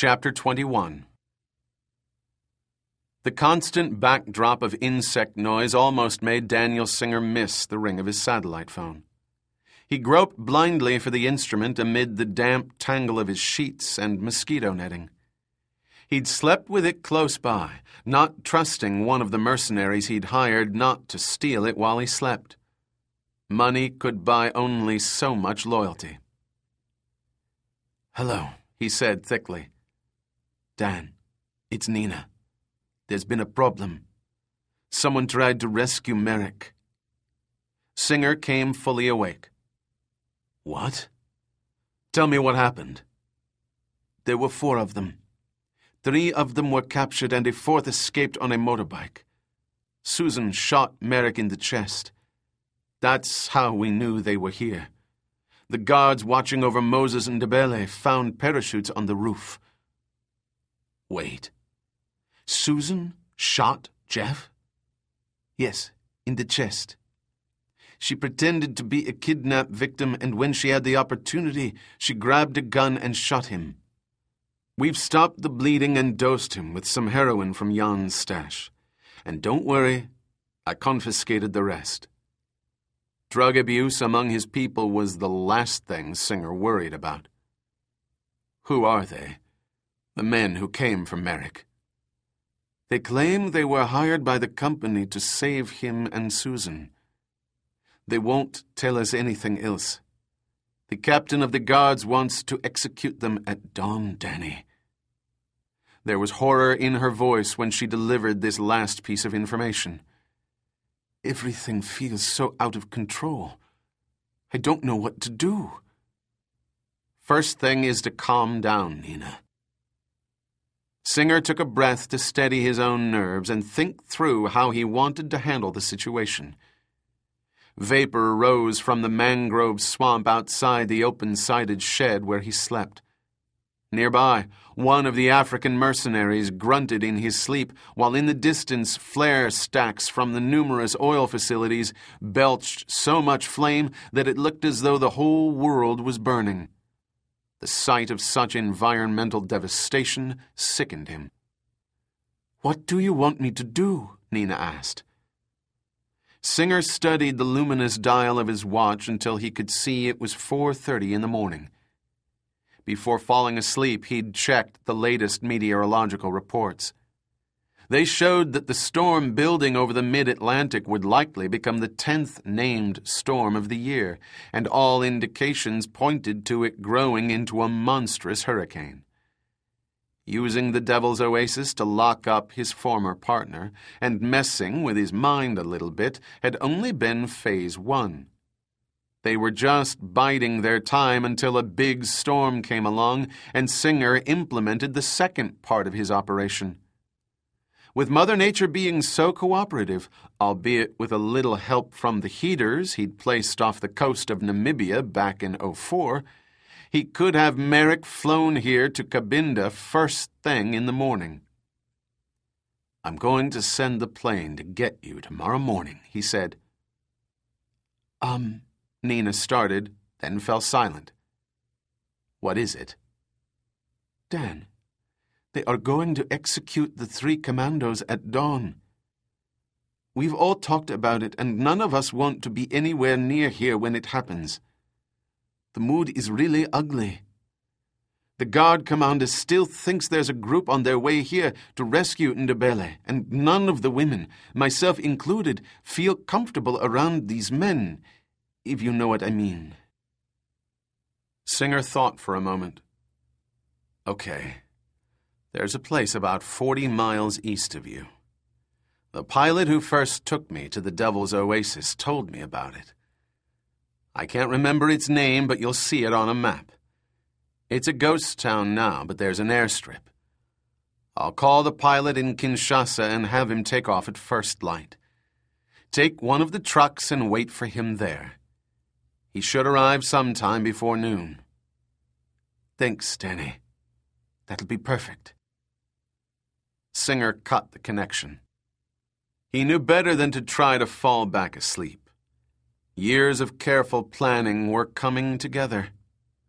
Chapter 21. The constant backdrop of insect noise almost made Daniel Singer miss the ring of his satellite phone. He groped blindly for the instrument amid the damp tangle of his sheets and mosquito netting. He'd slept with it close by, not trusting one of the mercenaries he'd hired not to steal it while he slept. Money could buy only so much loyalty. "Hello," he said thickly. "Dan, it's Nina. There's been a problem. Someone tried to rescue Merrick." Singer came fully awake. "What? Tell me what happened." "There were 4 of them. 3 of them were captured and a 4th escaped on a motorbike. Susan shot Merrick in the chest. That's how we knew they were here. The guards watching over Moses and Ndebele found parachutes on the roof." "Wait. Susan shot Jeff?" "Yes, in the chest. She pretended to be a kidnap victim, and when she had the opportunity, she grabbed a gun and shot him. We've stopped the bleeding and dosed him with some heroin from Jan's stash. And don't worry, I confiscated the rest." Drug abuse among his people was the last thing Singer worried about. "Who are they? The men who came from Merrick?" "They claim they were hired by the company to save him and Susan. They won't tell us anything else. The captain of the guards wants to execute them at dawn, Danny." There was horror in her voice when she delivered this last piece of information. "Everything feels so out of control. I don't know what to do." "First thing is to calm down, Nina." Singer took a breath to steady his own nerves and think through how he wanted to handle the situation. Vapor rose from the mangrove swamp outside the open-sided shed where he slept. Nearby, one of the African mercenaries grunted in his sleep, while in the distance flare stacks from the numerous oil facilities belched so much flame that it looked as though the whole world was burning. The sight of such environmental devastation sickened him. "What do you want me to do?" Nina asked. Singer studied the luminous dial of his watch until he could see it was 4:30 in the morning. Before falling asleep, he'd checked the latest meteorological reports. They showed that the storm building over the mid-Atlantic would likely become the 10th named storm of the year, and all indications pointed to it growing into a monstrous hurricane. Using the Devil's Oasis to lock up his former partner and messing with his mind a little bit had only been phase 1. They were just biding their time until a big storm came along and Singer implemented the second part of his operation. With Mother Nature being so cooperative, albeit with a little help from the heaters he'd placed off the coast of Namibia back in 2004, he could have Merrick flown here to Cabinda first thing in the morning. "I'm going to send the plane to get you tomorrow morning," he said. Nina started, then fell silent. "What is it?" "Dan, they are going to execute the 3 commandos at dawn. We've all talked about it, and none of us want to be anywhere near here when it happens. The mood is really ugly. The guard commander still thinks there's a group on their way here to rescue Ndebele, and none of the women, myself included, feel comfortable around these men, if you know what I mean." Singer thought for a moment. "Okay. There's a place about 40 miles east of you. The pilot who first took me to the Devil's Oasis told me about it. I can't remember its name, but you'll see it on a map. It's a ghost town now, but there's an airstrip. I'll call the pilot in Kinshasa and have him take off at first light. Take one of the trucks and wait for him there. He should arrive sometime before noon." "Thanks, Danny. That'll be perfect." Singer cut the connection. He knew better than to try to fall back asleep. Years of careful planning were coming together.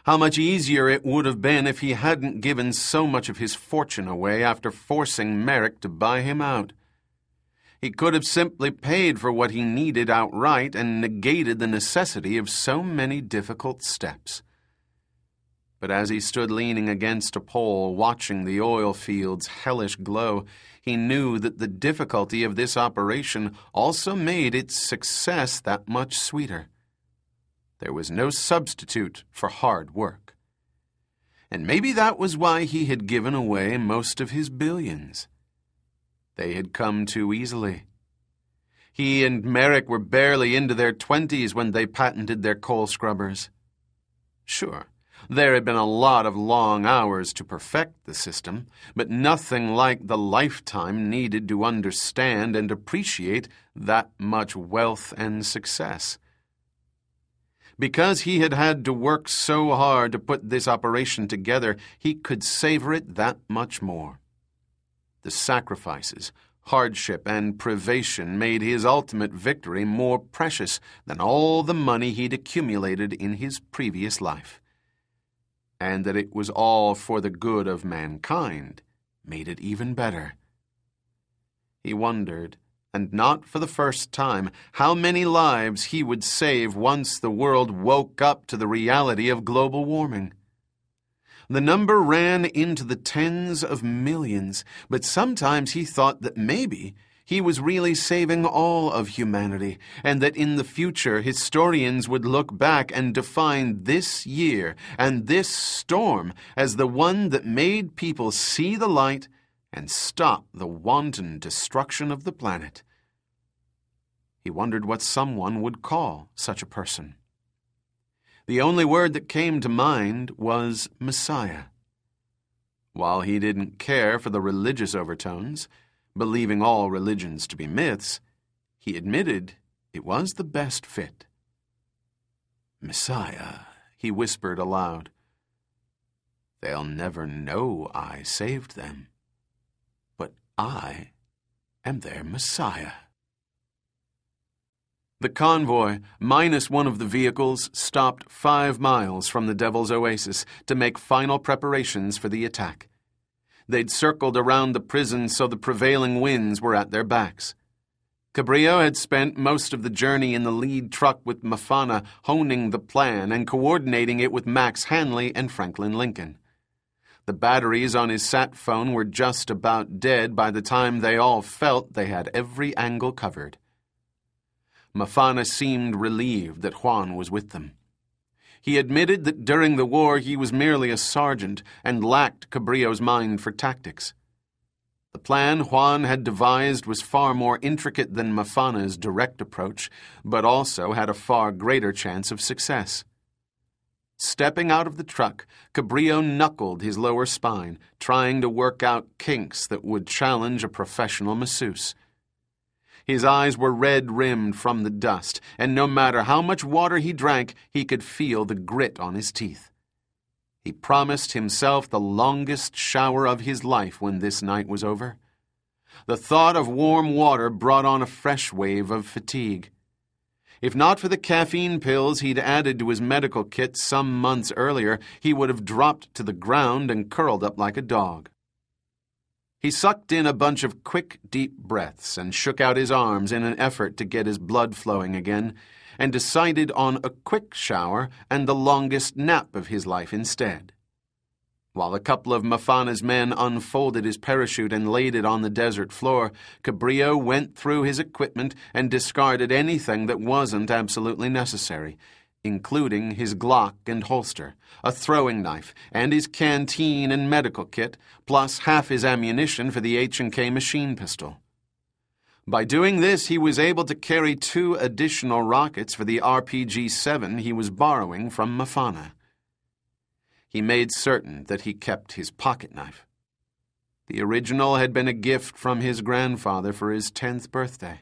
How much easier it would have been if he hadn't given so much of his fortune away after forcing Merrick to buy him out. He could have simply paid for what he needed outright and negated the necessity of so many difficult steps. But as he stood leaning against a pole, watching the oil field's hellish glow, he knew that the difficulty of this operation also made its success that much sweeter. There was no substitute for hard work. And maybe that was why he had given away most of his billions. They had come too easily. He and Merrick were barely into their 20s when they patented their coal scrubbers. Sure, there had been a lot of long hours to perfect the system, but nothing like the lifetime needed to understand and appreciate that much wealth and success. Because he had had to work so hard to put this operation together, he could savor it that much more. The sacrifices, hardship, and privation made his ultimate victory more precious than all the money he'd accumulated in his previous life. And that it was all for the good of mankind made it even better. He wondered, and not for the first time, how many lives he would save once the world woke up to the reality of global warming. The number ran into the tens of millions, but sometimes he thought that maybe he was really saving all of humanity, and that in the future historians would look back and define this year and this storm as the one that made people see the light and stop the wanton destruction of the planet. He wondered what someone would call such a person. The only word that came to mind was Messiah. While he didn't care for the religious overtones, believing all religions to be myths, he admitted it was the best fit. Messiah, he whispered aloud. They'll never know I saved them, but I am their Messiah. The convoy, minus one of the vehicles, stopped 5 miles from the Devil's Oasis to make final preparations for the attack. They'd circled around the prison so the prevailing winds were at their backs. Cabrillo had spent most of the journey in the lead truck with Mafana, honing the plan and coordinating it with Max Hanley and Franklin Lincoln. The batteries on his sat phone were just about dead by the time they all felt they had every angle covered. Mafana seemed relieved that Juan was with them. He admitted that during the war he was merely a sergeant and lacked Cabrillo's mind for tactics. The plan Juan had devised was far more intricate than Mafana's direct approach, but also had a far greater chance of success. Stepping out of the truck, Cabrillo knuckled his lower spine, trying to work out kinks that would challenge a professional masseuse. His eyes were red-rimmed from the dust, and no matter how much water he drank, he could feel the grit on his teeth. He promised himself the longest shower of his life when this night was over. The thought of warm water brought on a fresh wave of fatigue. If not for the caffeine pills he'd added to his medical kit some months earlier, he would have dropped to the ground and curled up like a dog. He sucked in a bunch of quick, deep breaths and shook out his arms in an effort to get his blood flowing again, and decided on a quick shower and the longest nap of his life instead. While a couple of Mafana's men unfolded his parachute and laid it on the desert floor, Cabrillo went through his equipment and discarded anything that wasn't absolutely necessary, including his Glock and holster, a throwing knife, and his canteen and medical kit, plus half his ammunition for the H&K machine pistol. By doing this, he was able to carry 2 additional rockets for the RPG-7 he was borrowing from Mafana. He made certain that he kept his pocket knife. The original had been a gift from his grandfather for his 10th birthday.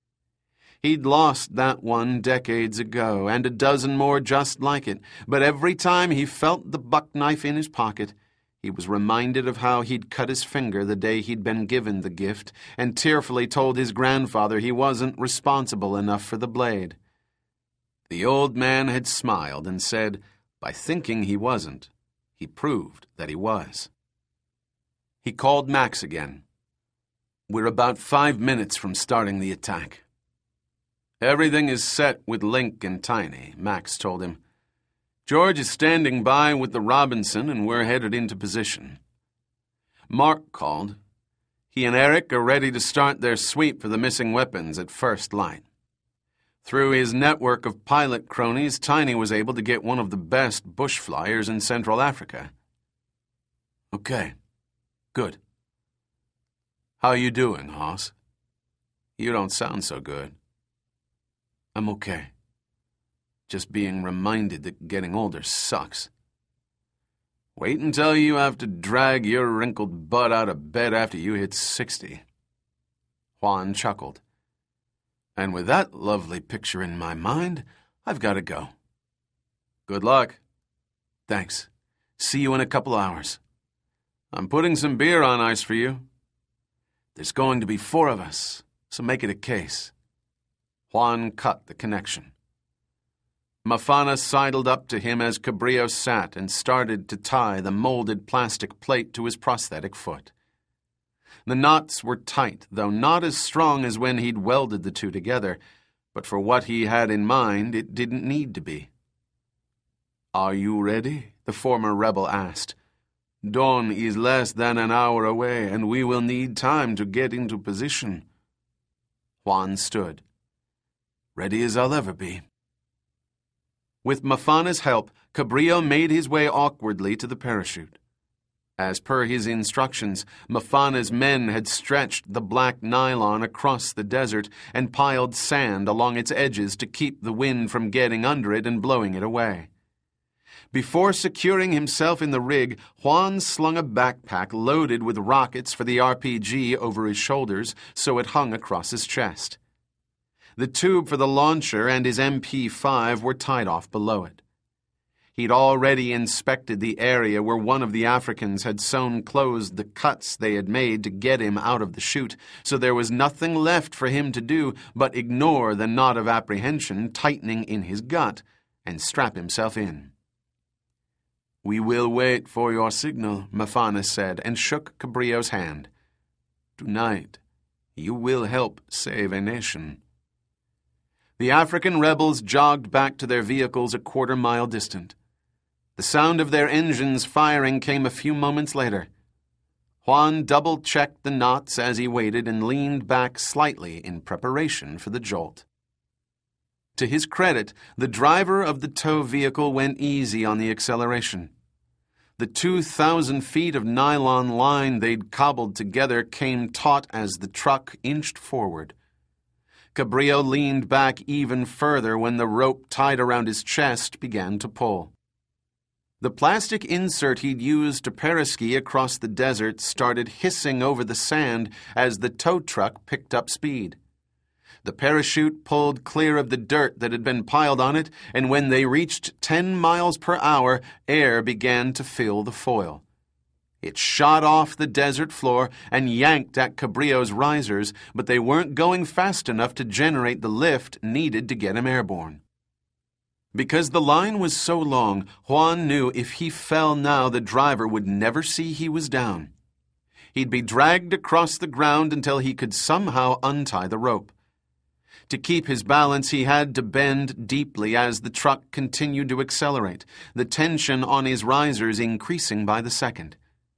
He'd lost that one decades ago, and a dozen more just like it, but every time he felt the buck knife in his pocket, he was reminded of how he'd cut his finger the day he'd been given the gift, and tearfully told his grandfather he wasn't responsible enough for the blade. The old man had smiled and said, By thinking he wasn't, he proved that he was. He called Max again. "We're about 5 minutes from starting the attack." "Everything is set with Link and Tiny," Max told him. "George is standing by with the Robinson, and we're headed into position." Mark called. He and Eric are ready to start their sweep for the missing weapons at first light. Through his network of pilot cronies, Tiny was able to get one of the best bush flyers in Central Africa. "Okay, good. How are you doing, Hoss? You don't sound so good." "I'm okay. Just being reminded that getting older sucks." "Wait until you have to drag your wrinkled butt out of bed after you hit 60. Juan chuckled. "And with that lovely picture in my mind, I've got to go." "Good luck." "Thanks. See you in a couple hours." "I'm putting some beer on ice for you." "There's going to be 4 of us, so make it a case." Juan cut the connection. Mafana sidled up to him as Cabrillo sat and started to tie the molded plastic plate to his prosthetic foot. The knots were tight, though not as strong as when he'd welded the two together, but for what he had in mind, it didn't need to be. "Are you ready?" the former rebel asked. "Dawn is less than an hour away, and we will need time to get into position." Juan stood. "Ready as I'll ever be." With Mafana's help, Cabrillo made his way awkwardly to the parachute. As per his instructions, Mafana's men had stretched the black nylon across the desert and piled sand along its edges to keep the wind from getting under it and blowing it away. Before securing himself in the rig, Juan slung a backpack loaded with rockets for the RPG over his shoulders so it hung across his chest. The tube for the launcher and his MP5 were tied off below it. He'd already inspected the area where one of the Africans had sewn closed the cuts they had made to get him out of the chute, so there was nothing left for him to do but ignore the knot of apprehension tightening in his gut and strap himself in. "We will wait for your signal," Mafana said, and shook Cabrillo's hand. "Tonight, you will help save a nation." The African rebels jogged back to their vehicles a quarter-mile distant. The sound of their engines firing came a few moments later. Juan double-checked the knots as he waited and leaned back slightly in preparation for the jolt. To his credit, the driver of the tow vehicle went easy on the acceleration. The 2,000 feet of nylon line they'd cobbled together came taut as the truck inched forward. Cabrillo leaned back even further when the rope tied around his chest began to pull. The plastic insert he'd used to paraski across the desert started hissing over the sand as the tow truck picked up speed. The parachute pulled clear of the dirt that had been piled on it, and when they reached 10 miles per hour, air began to fill the foil. It shot off the desert floor and yanked at Cabrillo's risers, but they weren't going fast enough to generate the lift needed to get him airborne. Because the line was so long, Juan knew if he fell now, the driver would never see he was down. He'd be dragged across the ground until he could somehow untie the rope. To keep his balance, he had to bend deeply as the truck continued to accelerate, the tension on his risers increasing by the second.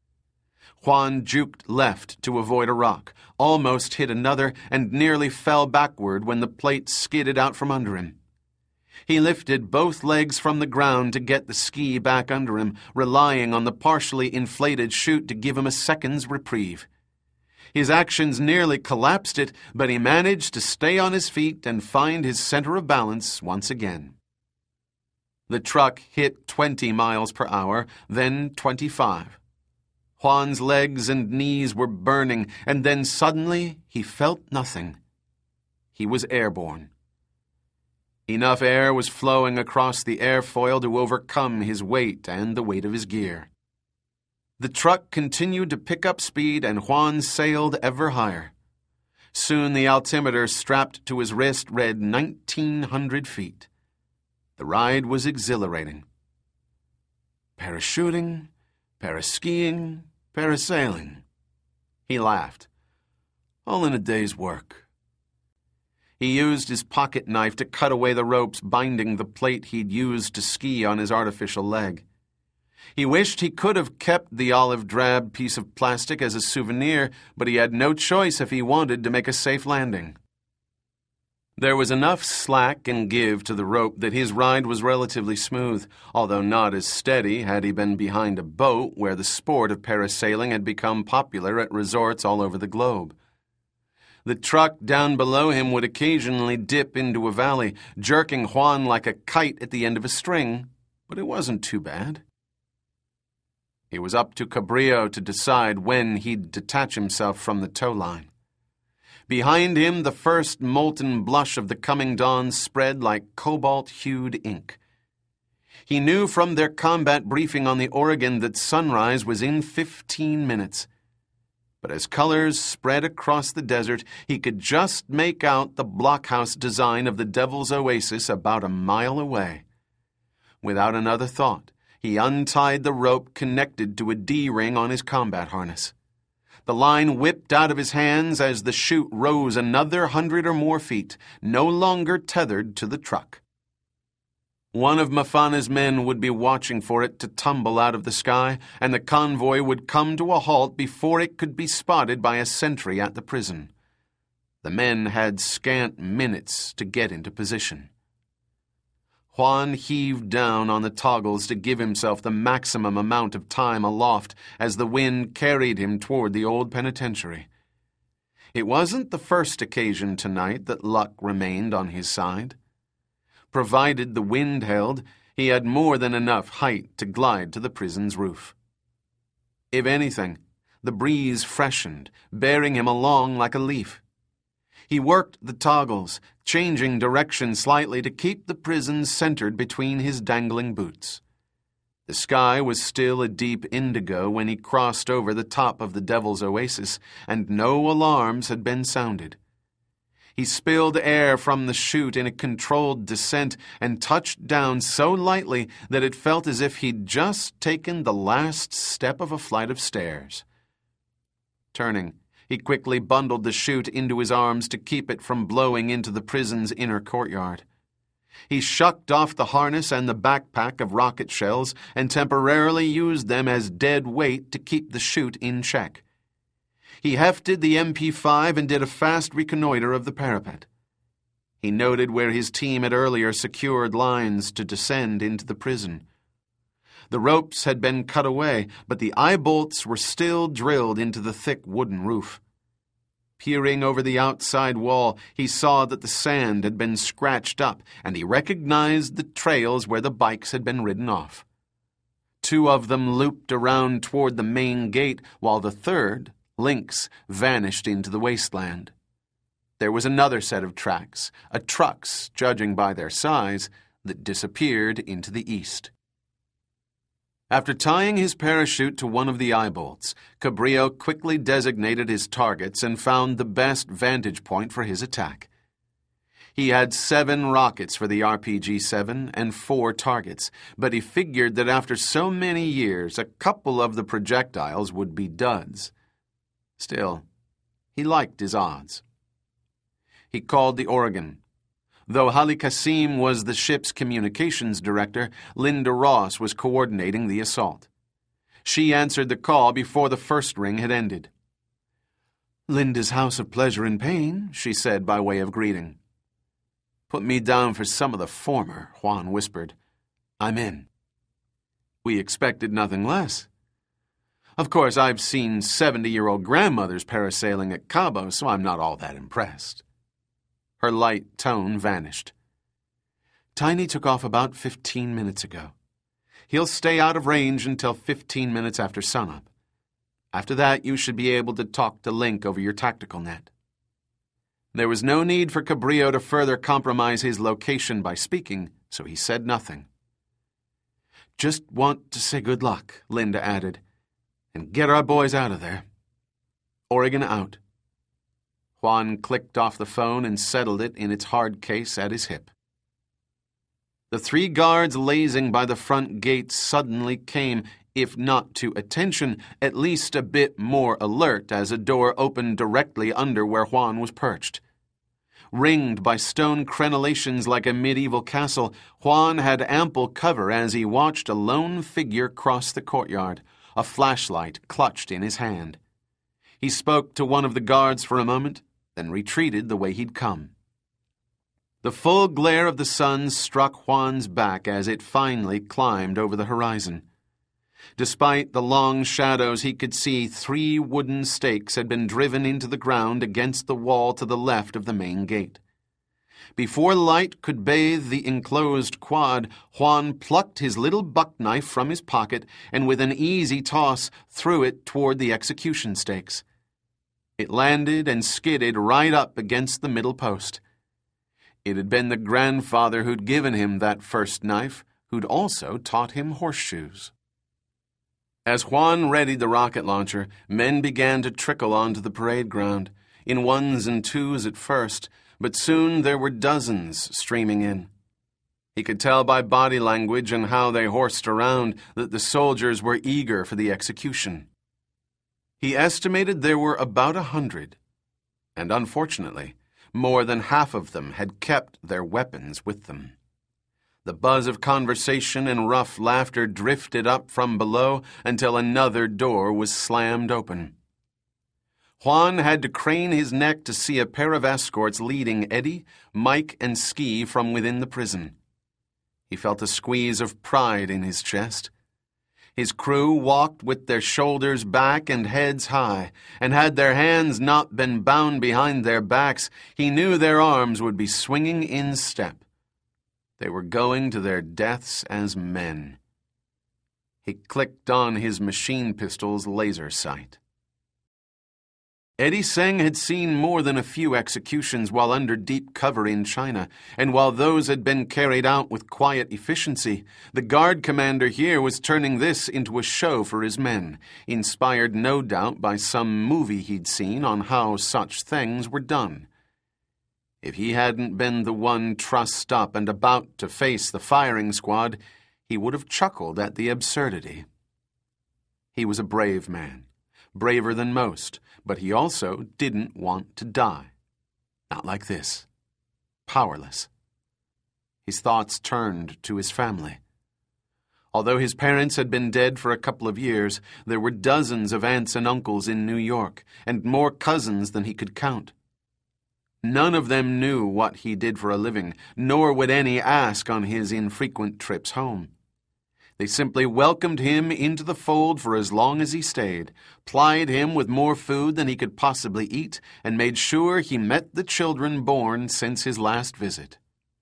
Juan juked left to avoid a rock, almost hit another, and nearly fell backward when the plate skidded out from under him. He lifted both legs from the ground to get the ski back under him, relying on the partially inflated chute to give him a second's reprieve. His actions nearly collapsed it, but he managed to stay on his feet and find his center of balance once again. The truck hit 20 miles per hour, then 25. Juan's legs and knees were burning, and then suddenly he felt nothing. He was airborne. Enough air was flowing across the airfoil to overcome his weight and the weight of his gear. The truck continued to pick up speed, and Juan sailed ever higher. Soon the altimeter strapped to his wrist read 1,900 feet. The ride was exhilarating. Parachuting, paraskiing, parasailing. He laughed. All in a day's work. He used his pocket knife to cut away the ropes binding the plate he'd used to ski on his artificial leg. He wished he could have kept the olive-drab piece of plastic as a souvenir, but he had no choice if he wanted to make a safe landing. There was enough slack and give to the rope that his ride was relatively smooth, although not as steady had he been behind a boat where the sport of parasailing had become popular at resorts all over the globe. The truck down below him would occasionally dip into a valley, jerking Juan like a kite at the end of a string, but it wasn't too bad. It was up to Cabrillo to decide when he'd detach himself from the tow line. Behind him, the first molten blush of the coming dawn spread like cobalt-hued ink. He knew from their combat briefing on the Oregon that sunrise was in 15 minutes. But as colors spread across the desert, he could just make out the blockhouse design of the Devil's Oasis about a mile away. Without another thought, he untied the rope connected to a D-ring on his combat harness. The line whipped out of his hands as the chute rose another 100 or more feet, no longer tethered to the truck. One of Mafana's men would be watching for it to tumble out of the sky, and the convoy would come to a halt before it could be spotted by a sentry at the prison. The men had scant minutes to get into position. Juan heaved down on the toggles to give himself the maximum amount of time aloft as the wind carried him toward the old penitentiary. It wasn't the first occasion tonight that luck remained on his side. Provided the wind held, he had more than enough height to glide to the prison's roof. If anything, the breeze freshened, bearing him along like a leaf. He worked the toggles, changing direction slightly to keep the prison centered between his dangling boots. The sky was still a deep indigo when he crossed over the top of the Devil's Oasis, and no alarms had been sounded. He spilled air from the chute in a controlled descent and touched down so lightly that it felt as if he'd just taken the last step of a flight of stairs. Turning, he quickly bundled the chute into his arms to keep it from blowing into the prison's inner courtyard. He shucked off the harness and the backpack of rocket shells and temporarily used them as dead weight to keep the chute in check. He hefted the MP5 and did a fast reconnoiter of the parapet. He noted where his team had earlier secured lines to descend into the prison. The ropes had been cut away, but the eye bolts were still drilled into the thick wooden roof. Peering over the outside wall, he saw that the sand had been scratched up, and he recognized the trails where the bikes had been ridden off. 2 of them looped around toward the main gate, while the third, Lynx, vanished into the wasteland. There was another set of tracks, a truck's, judging by their size, that disappeared into the east. After tying his parachute to one of the eye bolts, Cabrillo quickly designated his targets and found the best vantage point for his attack. He had 7 rockets for the RPG-7 and 4 targets, but he figured that after so many years, a couple of the projectiles would be duds. Still, he liked his odds. He called the Oregon. Though Hali Kasim was the ship's communications director, Linda Ross was coordinating the assault. She answered the call before the first ring had ended. "Linda's House of Pleasure and Pain," she said by way of greeting. "Put me down for some of the former," Juan whispered. "I'm in." "We expected nothing less. Of course, I've seen 70-year-old grandmothers parasailing at Cabo, so I'm not all that impressed." Her light tone vanished. "Tiny took off about 15 minutes ago. He'll stay out of range until 15 minutes after sunup. After that, you should be able to talk to Link over your tactical net." There was no need for Cabrillo to further compromise his location by speaking, so he said nothing. "Just want to say good luck," Linda added, "and get our boys out of there. Oregon out." Juan clicked off the phone and settled it in its hard case at his hip. The 3 guards lazing by the front gate suddenly came, if not to attention, at least a bit more alert as a door opened directly under where Juan was perched. Ringed by stone crenellations like a medieval castle, Juan had ample cover as he watched a lone figure cross the courtyard, a flashlight clutched in his hand. He spoke to one of the guards for a moment, then retreated the way he'd come. The full glare of the sun struck Juan's back as it finally climbed over the horizon. Despite the long shadows, he could see 3 wooden stakes had been driven into the ground against the wall to the left of the main gate. Before light could bathe the enclosed quad, Juan plucked his little buck knife from his pocket and with an easy toss threw it toward the execution stakes. It landed and skidded right up against the middle post. It had been the grandfather who'd given him that first knife, who'd also taught him horseshoes. As Juan readied the rocket launcher, men began to trickle onto the parade ground, in 1s and 2s at first, but soon there were dozens streaming in. He could tell by body language and how they horsed around that the soldiers were eager for the execution. He estimated there were about 100, and unfortunately, more than half of them had kept their weapons with them. The buzz of conversation and rough laughter drifted up from below until another door was slammed open. Juan had to crane his neck to see a pair of escorts leading Eddie, Mike, and Ski from within the prison. He felt a squeeze of pride in his chest. His crew walked with their shoulders back and heads high, and had their hands not been bound behind their backs, he knew their arms would be swinging in step. They were going to their deaths as men. He clicked on his machine pistol's laser sight. Eddie Seng had seen more than a few executions while under deep cover in China, and while those had been carried out with quiet efficiency, the guard commander here was turning this into a show for his men, inspired no doubt by some movie he'd seen on how such things were done. If he hadn't been the one trussed up and about to face the firing squad, he would have chuckled at the absurdity. He was a brave man, braver than most, but he also didn't want to die. Not like this. Powerless. His thoughts turned to his family. Although his parents had been dead for a couple of years, there were dozens of aunts and uncles in New York, and more cousins than he could count. None of them knew what he did for a living, nor would any ask on his infrequent trips home. They simply welcomed him into the fold for as long as he stayed, plied him with more food than he could possibly eat, and made sure he met the children born since his last visit.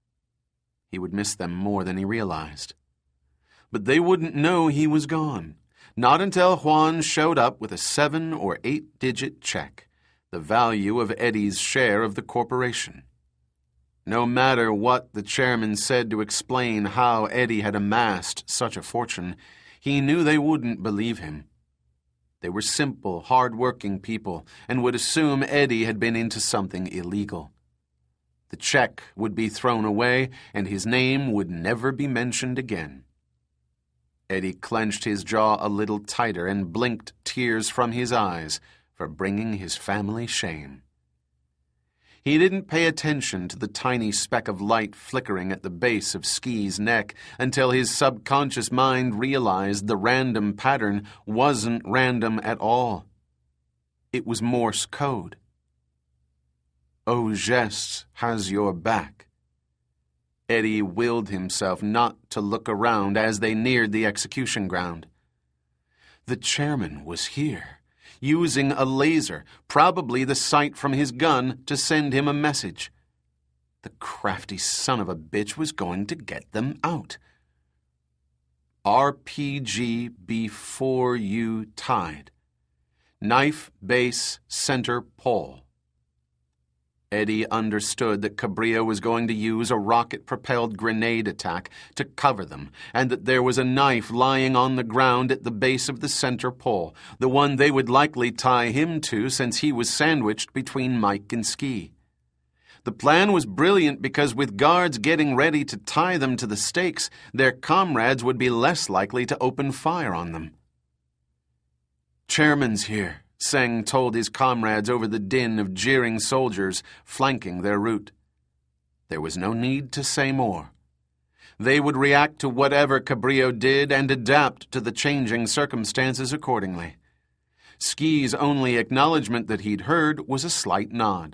He would miss them more than he realized. But they wouldn't know he was gone, not until Juan showed up with a 7 or 8-digit check, the value of Eddie's share of the corporation. No matter what the chairman said to explain how Eddie had amassed such a fortune, he knew they wouldn't believe him. They were simple, hard-working people and would assume Eddie had been into something illegal. The check would be thrown away and his name would never be mentioned again. Eddie clenched his jaw a little tighter and blinked tears from his eyes for bringing his family shame. He didn't pay attention to the tiny speck of light flickering at the base of Ski's neck until his subconscious mind realized the random pattern wasn't random at all. It was Morse code. Au Geste has your back. Eddie willed himself not to look around as they neared the execution ground. The chairman was here, using a laser, probably the sight from his gun, to send him a message. The crafty son of a bitch was going to get them out. RPG before you tied. Knife base center pole. Eddie understood that Cabrillo was going to use a rocket-propelled grenade attack to cover them, and that there was a knife lying on the ground at the base of the center pole, the one they would likely tie him to since he was sandwiched between Mike and Ski. The plan was brilliant because with guards getting ready to tie them to the stakes, their comrades would be less likely to open fire on them. "Chairman's here," Seng told his comrades over the din of jeering soldiers flanking their route. There was no need to say more. They would react to whatever Cabrillo did and adapt to the changing circumstances accordingly. Ski's only acknowledgement that he'd heard was a slight nod.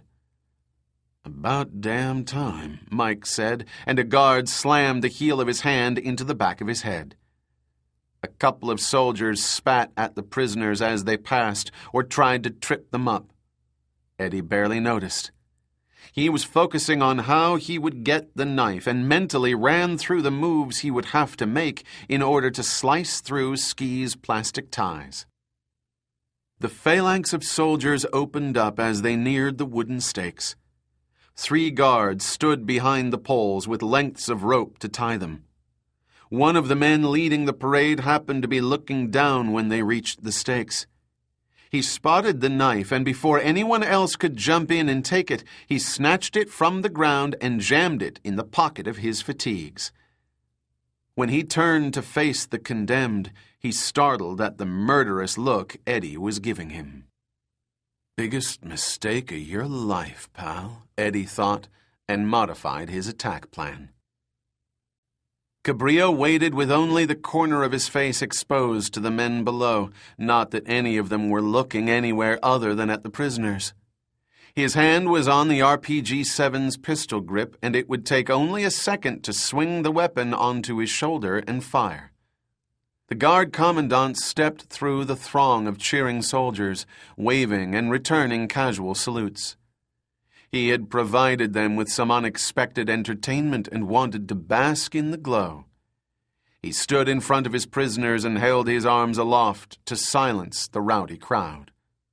"About damn time," Mike said, and a guard slammed the heel of his hand into the back of his head. A couple of soldiers spat at the prisoners as they passed or tried to trip them up. Eddie barely noticed. He was focusing on how he would get the knife and mentally ran through the moves he would have to make in order to slice through Ski's plastic ties. The phalanx of soldiers opened up as they neared the wooden stakes. 3 guards stood behind the poles with lengths of rope to tie them. One of the men leading the parade happened to be looking down when they reached the stakes. He spotted the knife, and before anyone else could jump in and take it, he snatched it from the ground and jammed it in the pocket of his fatigues. When he turned to face the condemned, he startled at the murderous look Eddie was giving him. "Biggest mistake of your life, pal," Eddie thought, and modified his attack plan. Cabrillo waited with only the corner of his face exposed to the men below, not that any of them were looking anywhere other than at the prisoners. His hand was on the RPG-7's pistol grip, and it would take only a second to swing the weapon onto his shoulder and fire. The guard commandant stepped through the throng of cheering soldiers, waving and returning casual salutes. He had provided them with some unexpected entertainment and wanted to bask in the glow. He stood in front of his prisoners and held his arms aloft to silence the rowdy crowd.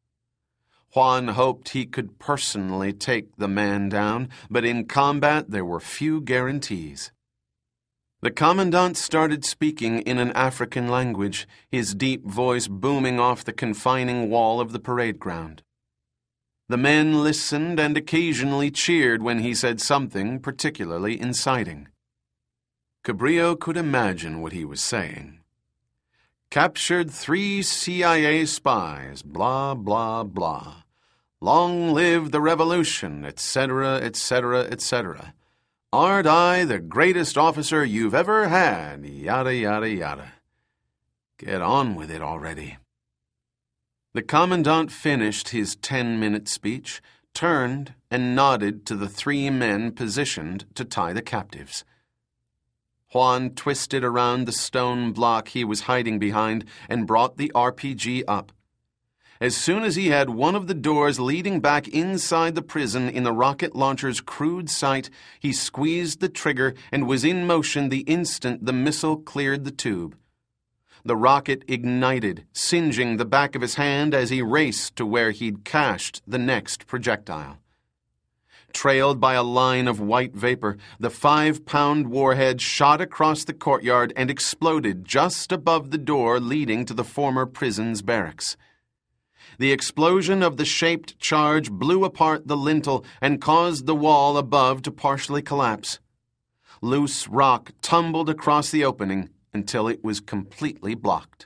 Juan hoped he could personally take the man down, but in combat there were few guarantees. The commandant started speaking in an African language, his deep voice booming off the confining wall of the parade ground. The men listened and occasionally cheered when he said something particularly inciting. Cabrillo could imagine what he was saying. "Captured 3 CIA spies, blah, blah, blah. Long live the revolution, etc., etc., etc. Aren't I the greatest officer you've ever had, yada, yada, yada. Get on with it already." The commandant finished his 10-minute speech, turned, and nodded to the 3 men positioned to tie the captives. Juan twisted around the stone block he was hiding behind and brought the RPG up. As soon as he had one of the doors leading back inside the prison in the rocket launcher's crude sight, he squeezed the trigger and was in motion the instant the missile cleared the tube. The rocket ignited, singeing the back of his hand as he raced to where he'd cached the next projectile. Trailed by a line of white vapor, the 5-pound warhead shot across the courtyard and exploded just above the door leading to the former prison's barracks. The explosion of the shaped charge blew apart the lintel and caused the wall above to partially collapse. Loose rock tumbled across the opening until it was completely blocked.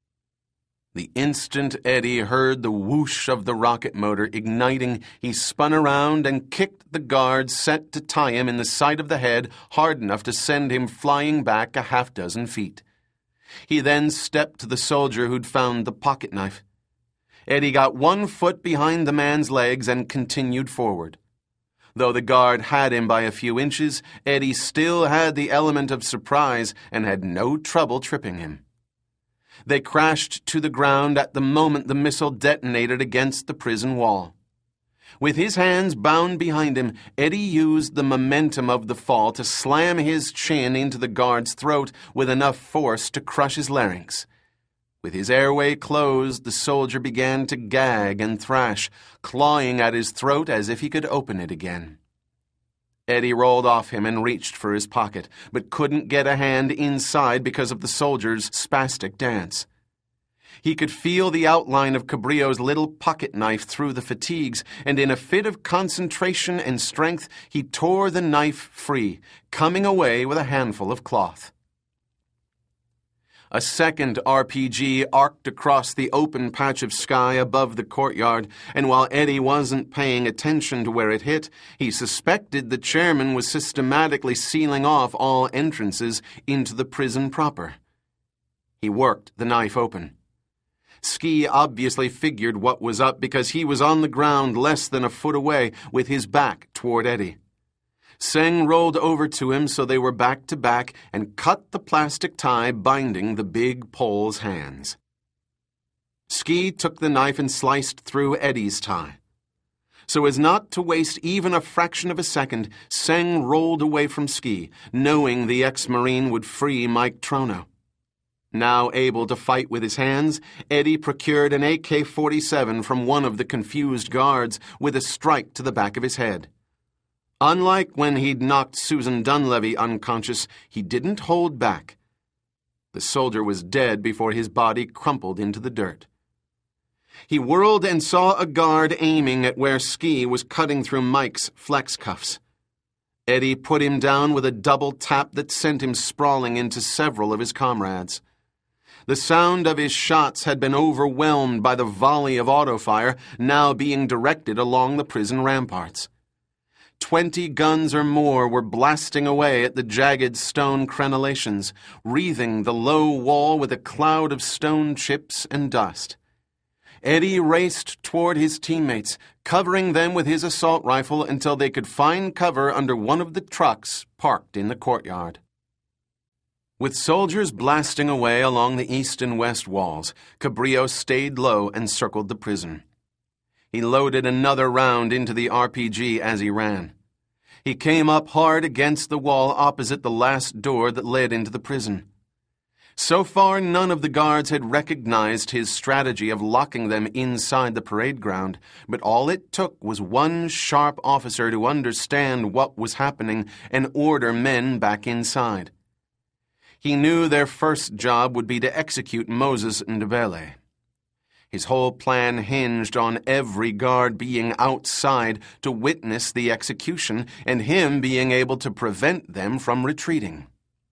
The instant Eddie heard the whoosh of the rocket motor igniting, he spun around and kicked the guard set to tie him in the side of the head hard enough to send him flying back a 6 feet. He then stepped to the soldier who'd found the pocket knife. Eddie got 1 foot behind the man's legs and continued forward. Though the guard had him by a few inches, Eddie still had the element of surprise and had no trouble tripping him. They crashed to the ground at the moment the missile detonated against the prison wall. With his hands bound behind him, Eddie used the momentum of the fall to slam his chin into the guard's throat with enough force to crush his larynx. With his airway closed, the soldier began to gag and thrash, clawing at his throat as if he could open it again. Eddie rolled off him and reached for his pocket, but couldn't get a hand inside because of the soldier's spastic dance. He could feel the outline of Cabrio's little pocket knife through the fatigues, and in a fit of concentration and strength, he tore the knife free, coming away with a handful of cloth. A second RPG arced across the open patch of sky above the courtyard, and while Eddie wasn't paying attention to where it hit, he suspected the chairman was systematically sealing off all entrances into the prison proper. He worked the knife open. Ski obviously figured what was up because he was on the ground less than a foot away with his back toward Eddie. Seng rolled over to him so they were back to back and cut the plastic tie binding the big Pole's hands. Ski took the knife and sliced through Eddie's tie. So as not to waste even a fraction of a second, Seng rolled away from Ski, knowing the ex-Marine would free Mike Trono. Now able to fight with his hands, Eddie procured an AK-47 from one of the confused guards with a strike to the back of his head. Unlike when he'd knocked Susan Dunleavy unconscious, he didn't hold back. The soldier was dead before his body crumpled into the dirt. He whirled and saw a guard aiming at where Ski was cutting through Mike's flex cuffs. Eddie put him down with a double tap that sent him sprawling into several of his comrades. The sound of his shots had been overwhelmed by the volley of autofire now being directed along the prison ramparts. 20 guns or more were blasting away at the jagged stone crenellations, wreathing the low wall with a cloud of stone chips and dust. Eddie raced toward his teammates, covering them with his assault rifle until they could find cover under one of the trucks parked in the courtyard. With soldiers blasting away along the east and west walls, Cabrillo stayed low and circled the prison. He loaded another round into the RPG as he ran. He came up hard against the wall opposite the last door that led into the prison. So far, none of the guards had recognized his strategy of locking them inside the parade ground, but all it took was one sharp officer to understand what was happening and order men back inside. He knew their first job would be to execute Moses Ndebele. His whole plan hinged on every guard being outside to witness the execution and him being able to prevent them from retreating.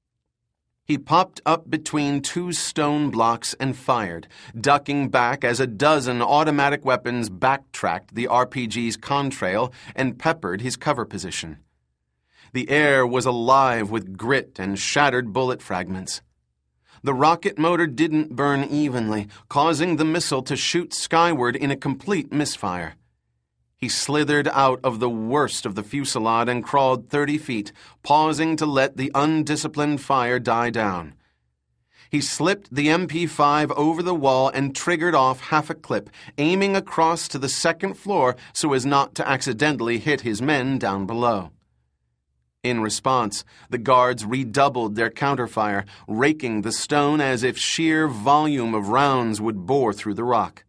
He popped up between two stone blocks and fired, ducking back as a dozen automatic weapons backtracked the RPG's contrail and peppered his cover position. The air was alive with grit and shattered bullet fragments. The rocket motor didn't burn evenly, causing the missile to shoot skyward in a complete misfire. He slithered out of the worst of the fusillade and crawled 30 feet, pausing to let the undisciplined fire die down. He slipped the MP5 over the wall and triggered off half a clip, aiming across to the second floor so as not to accidentally hit his men down below. In response, the guards redoubled their counterfire, raking the stone as if sheer volume of rounds would bore through the rock.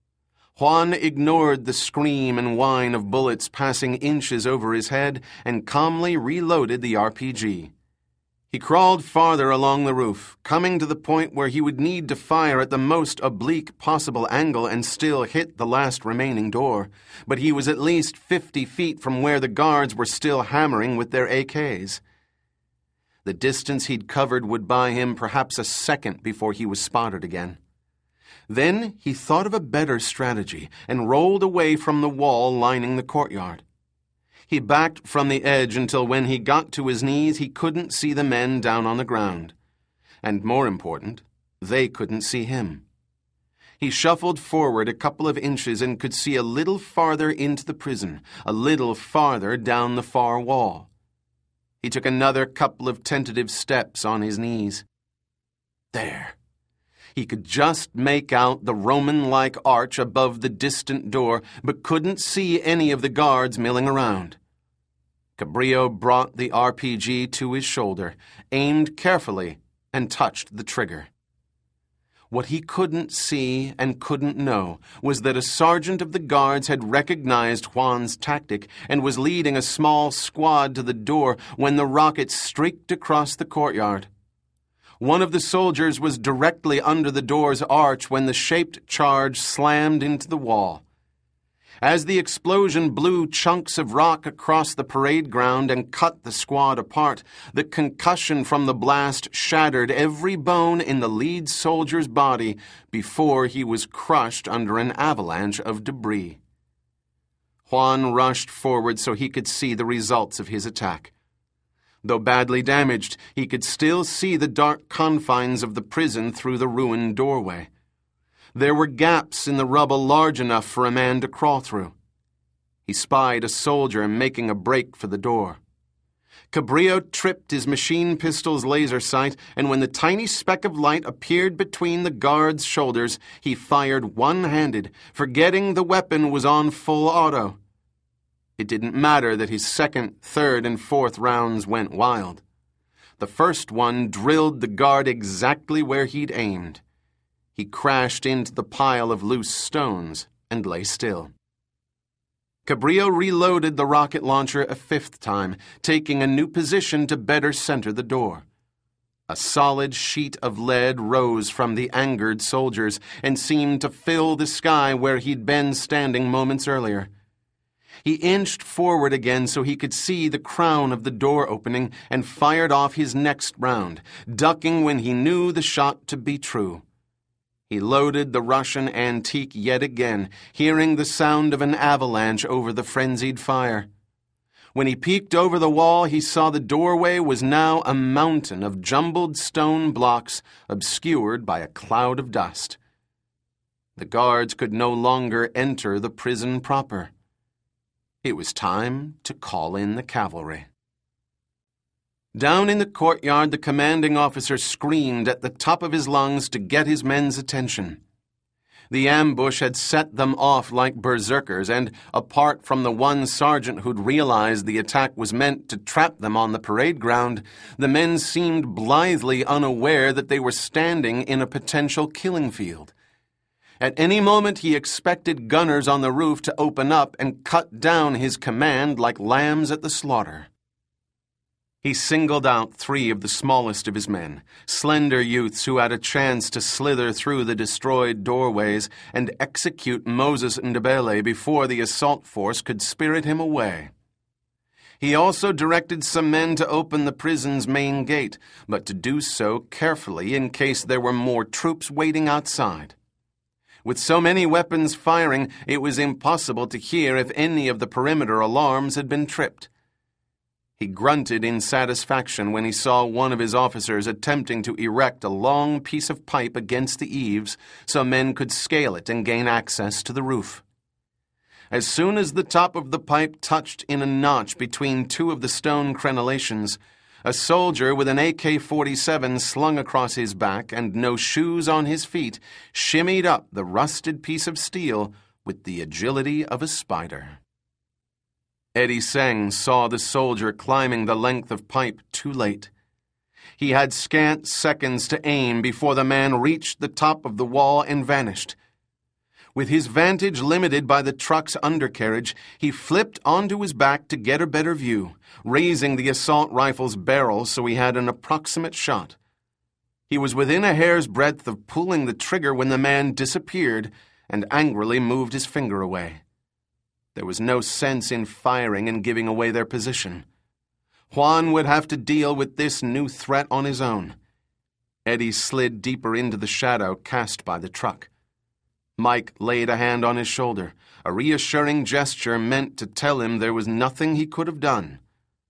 Juan ignored the scream and whine of bullets passing inches over his head and calmly reloaded the RPG. He crawled farther along the roof, coming to the point where he would need to fire at the most oblique possible angle and still hit the last remaining door, but he was at least 50 feet from where the guards were still hammering with their AKs. The distance he'd covered would buy him perhaps a second before he was spotted again. Then he thought of a better strategy and rolled away from the wall lining the courtyard. He backed from the edge until when he got to his knees, he couldn't see the men down on the ground. And more important, they couldn't see him. He shuffled forward a couple of inches and could see a little farther into the prison, a little farther down the far wall. He took another couple of tentative steps on his knees. There. He could just make out the Roman-like arch above the distant door, but couldn't see any of the guards milling around. Cabrillo brought the RPG to his shoulder, aimed carefully, and touched the trigger. What he couldn't see and couldn't know was that a sergeant of the guards had recognized Juan's tactic and was leading a small squad to the door when the rocket streaked across the courtyard. One of the soldiers was directly under the door's arch when the shaped charge slammed into the wall. As the explosion blew chunks of rock across the parade ground and cut the squad apart, the concussion from the blast shattered every bone in the lead soldier's body before he was crushed under an avalanche of debris. Juan rushed forward so he could see the results of his attack. Though badly damaged, he could still see the dark confines of the prison through the ruined doorway. There were gaps in the rubble large enough for a man to crawl through. He spied a soldier making a break for the door. Cabrillo tripped his machine pistol's laser sight, and when the tiny speck of light appeared between the guard's shoulders, he fired one-handed, forgetting the weapon was on full auto. It didn't matter that his second, third, and fourth rounds went wild. The first one drilled the guard exactly where he'd aimed. He crashed into the pile of loose stones and lay still. Cabrillo reloaded the rocket launcher a fifth time, taking a new position to better center the door. A solid sheet of lead rose from the angered soldiers and seemed to fill the sky where he'd been standing moments earlier. He inched forward again so he could see the crown of the door opening and fired off his next round, ducking when he knew the shot to be true. He loaded the Russian antique yet again, hearing the sound of an avalanche over the frenzied fire. When he peeked over the wall, he saw the doorway was now a mountain of jumbled stone blocks obscured by a cloud of dust. The guards could no longer enter the prison proper. It was time to call in the cavalry. Down in the courtyard, the commanding officer screamed at the top of his lungs to get his men's attention. The ambush had set them off like berserkers, and apart from the one sergeant who'd realized the attack was meant to trap them on the parade ground, the men seemed blithely unaware that they were standing in a potential killing field. At any moment he expected gunners on the roof to open up and cut down his command like lambs at the slaughter. He singled out 3 of the smallest of his men, slender youths who had a chance to slither through the destroyed doorways and execute Moses Ndebele before the assault force could spirit him away. He also directed some men to open the prison's main gate, but to do so carefully in case there were more troops waiting outside. With so many weapons firing, it was impossible to hear if any of the perimeter alarms had been tripped. He grunted in satisfaction when he saw one of his officers attempting to erect a long piece of pipe against the eaves so men could scale it and gain access to the roof. As soon as the top of the pipe touched in a notch between 2 of the stone crenellations, a soldier with an AK-47 slung across his back and no shoes on his feet shimmied up the rusted piece of steel with the agility of a spider. Eddie Seng saw the soldier climbing the length of pipe too late. He had scant seconds to aim before the man reached the top of the wall and vanished. With his vantage limited by the truck's undercarriage, he flipped onto his back to get a better view, raising the assault rifle's barrel so he had an approximate shot. He was within a hair's breadth of pulling the trigger when the man disappeared and angrily moved his finger away. There was no sense in firing and giving away their position. Juan would have to deal with this new threat on his own. Eddie slid deeper into the shadow cast by the truck. Mike laid a hand on his shoulder, a reassuring gesture meant to tell him there was nothing he could have done.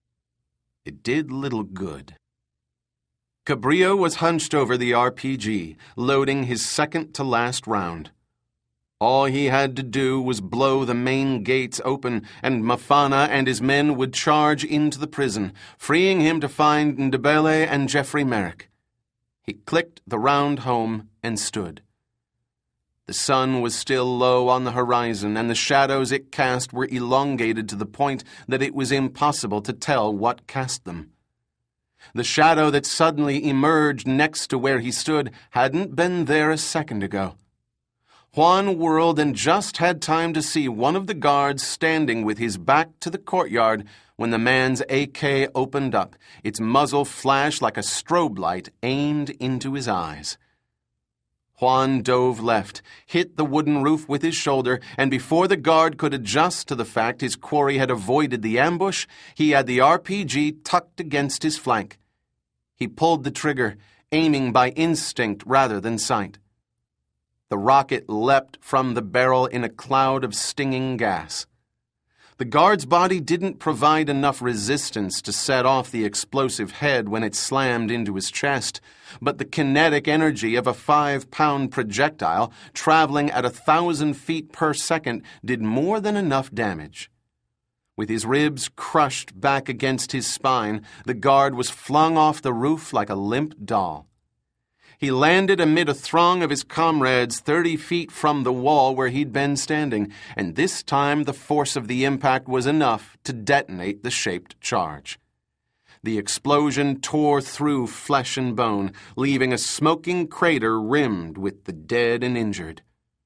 It did little good. Cabrillo was hunched over the RPG, loading his second-to-last round. All he had to do was blow the main gates open, and Mafana and his men would charge into the prison, freeing him to find Ndebele and Jeffrey Merrick. He clicked the round home and stood. The sun was still low on the horizon, and the shadows it cast were elongated to the point that it was impossible to tell what cast them. The shadow that suddenly emerged next to where he stood hadn't been there a second ago. Juan whirled and just had time to see one of the guards standing with his back to the courtyard when the man's AK opened up. Its muzzle flashed like a strobe light aimed into his eyes. Juan dove left, hit the wooden roof with his shoulder, and before the guard could adjust to the fact his quarry had avoided the ambush, he had the RPG tucked against his flank. He pulled the trigger, aiming by instinct rather than sight. The rocket leapt from the barrel in a cloud of stinging gas. The guard's body didn't provide enough resistance to set off the explosive head when it slammed into his chest, but the kinetic energy of a 5-pound projectile traveling at 1,000 feet per second did more than enough damage. With his ribs crushed back against his spine, the guard was flung off the roof like a limp doll. He landed amid a throng of his comrades 30 feet from the wall where he'd been standing, and this time the force of the impact was enough to detonate the shaped charge. The explosion tore through flesh and bone, leaving a smoking crater rimmed with the dead and injured.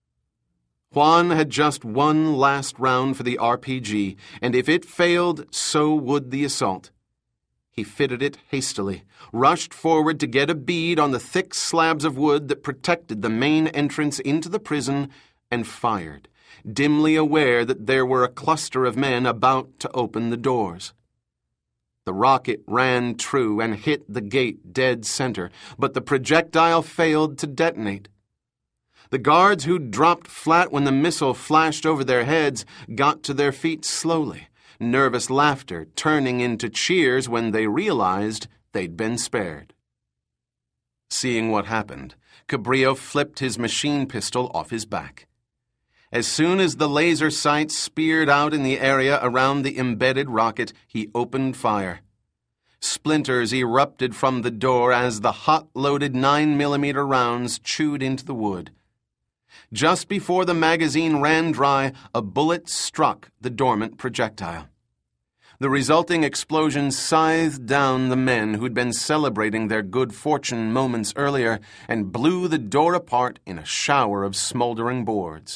Juan had just one last round for the RPG, and if it failed, so would the assault. He fitted it hastily, rushed forward to get a bead on the thick slabs of wood that protected the main entrance into the prison, and fired, dimly aware that there were a cluster of men about to open the doors. The rocket ran true and hit the gate dead center, but the projectile failed to detonate. The guards who'd dropped flat when the missile flashed over their heads got to their feet slowly, nervous laughter turning into cheers when they realized they'd been spared. Seeing what happened, Cabrillo flipped his machine pistol off his back. As soon as the laser sights speared out in the area around the embedded rocket, he opened fire. Splinters erupted from the door as the hot-loaded 9mm rounds chewed into the wood. Just before the magazine ran dry, a bullet struck the dormant projectile. The resulting explosion scythed down the men who'd been celebrating their good fortune moments earlier and blew the door apart in a shower of smoldering boards.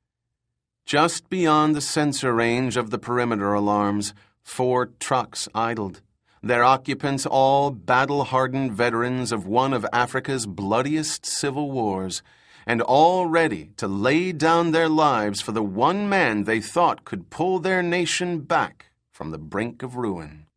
Just beyond the sensor range of the perimeter alarms, 4 trucks idled, their occupants all battle-hardened veterans of one of Africa's bloodiest civil wars, and all ready to lay down their lives for the one man they thought could pull their nation back from the brink of ruin.